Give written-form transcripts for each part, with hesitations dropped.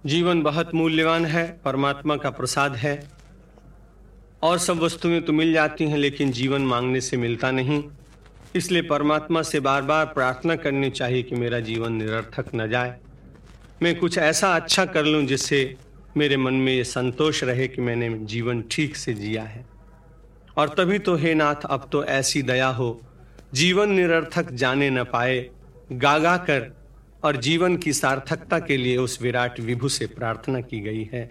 जीवन बहुत मूल्यवान है, परमात्मा का प्रसाद है। और सब वस्तुएं तो मिल जाती हैं, लेकिन जीवन मांगने से मिलता नहीं। इसलिए परमात्मा से बार बार प्रार्थना करनी चाहिए कि मेरा जीवन निरर्थक न जाए, मैं कुछ ऐसा अच्छा कर लूं जिससे मेरे मन में ये संतोष रहे कि मैंने जीवन ठीक से जिया है। और तभी तो हे नाथ, अब तो ऐसी दया हो, जीवन निरर्थक जाने न पाए, गा कर और जीवन की सार्थकता के लिए उस विराट विभु से प्रार्थना की गई है।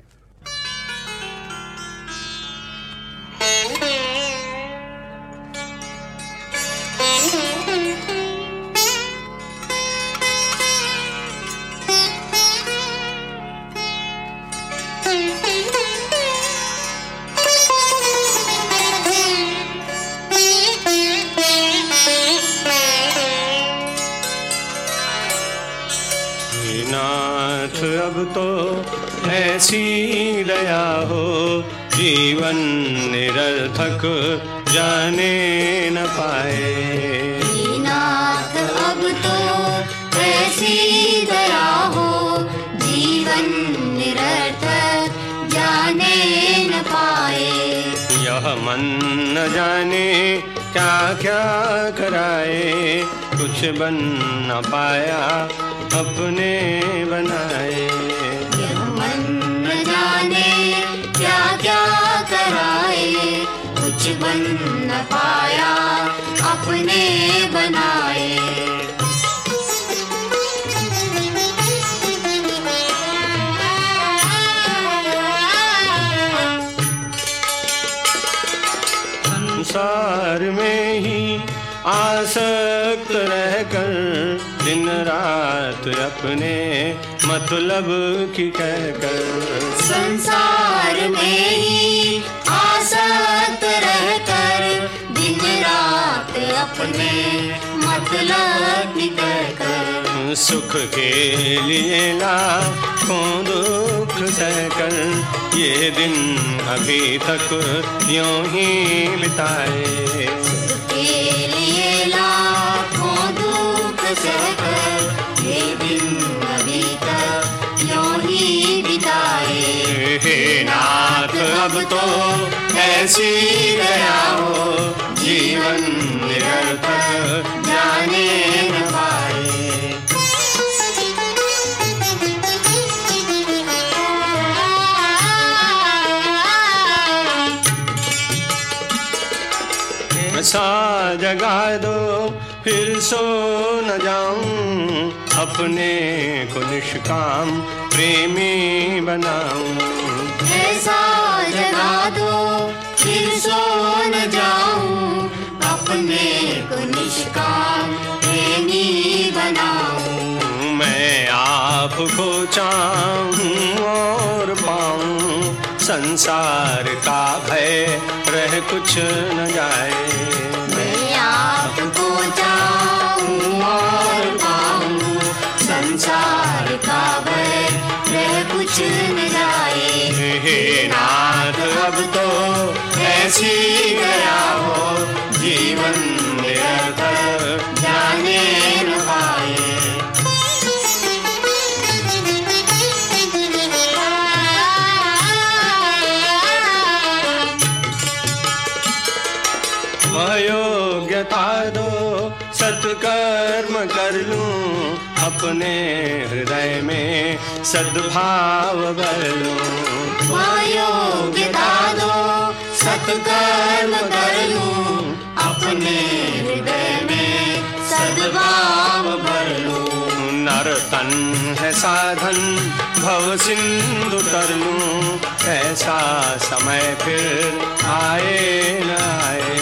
नाथ अब तो ऐसी दया हो, जीवन निरर्थक जाने न पाए। नाथ अब तो ऐसी दया हो, जीवन निरर्थक जाने न पाए। यह मन न जाने क्या क्या कराए, कुछ बन न पाया अपने बनाए। यह मन न जाने क्या क्या कराए, कुछ बन न पाया अपने बनाए। संसार में ही आसक्त रहकर दिन रात अपने मतलब की कहकर, संसार में ही आसक्त रहकर दिन रात अपने मतलब की कहकर, सुख के लिए लाखों दुख सहकर ये दिन अभी तक यूं ही बिताए। के लिए लाखों दुख सहकर ये दिन अभी तक यूं ही बिताए। हे नाथ अब तो ऐसी दया हो, जीवन निरर्थक जाने न पाए। ऐसा जगा दो फिर सो न जाऊं, अपने को निष्काम प्रेमी बनाऊं। ऐसा जगा दो फिर सो न जाऊं, अपने को निष्काम प्रेमी बनाऊं। मैं आपको चाहूं और पाऊं, संसार का भय रह कुछ न जाए। मैं आपको चाहूं और पाऊं, संसार का भय रह कुछ न जाए। हे नाथ अब तो ऐसी दया हो, जीवन निरर्थक जाने न पाए। अयोग्यता दो सत्कर्म कर लूं, अपने हृदय में सद्भाव भर लूं। अयोग्यता दो सत्कर्म कर लूं, अपने हृदय में सद्भाव भर लूं। नर तन है साधन भव सिंधु तर लूं, ऐसा समय फिर आए न आए।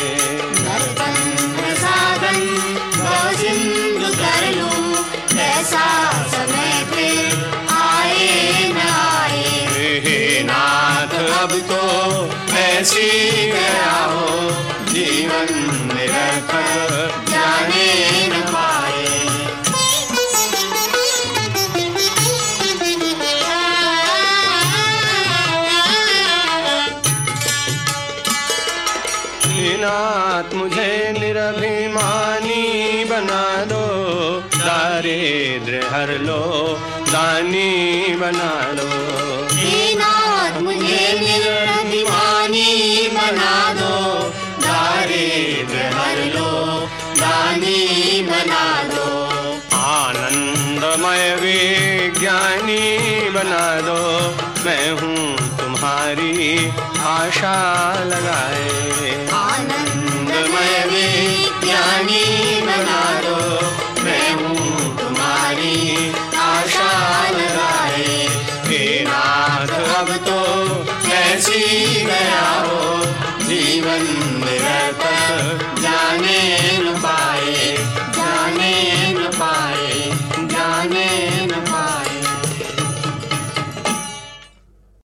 सिंधु कर लूं, ऐसा समय फिर आए न आए। हे नाथ अब तो ऐसी दया हो, जीवन निरर्थक जाने न पाए। नाथ मुझे निरभिमानी बना दो, दारिद्र्य हर लो दान ज्ञानी बना दो। हे नाथ मुझे निर्भिमानी बना दो, दारिद्र्य हर लो दानी बना दो। आनंदमय विज्ञानी बना दो, मैं हूँ तुम्हारी आशा लगाए। आनंदमय विज्ञानी बना दो, मैं हूँ तुम्हारी आशा लगाए। हे नाथ अब तो ऐसी गया हो, जीवन निरर्थक जाने न पाए।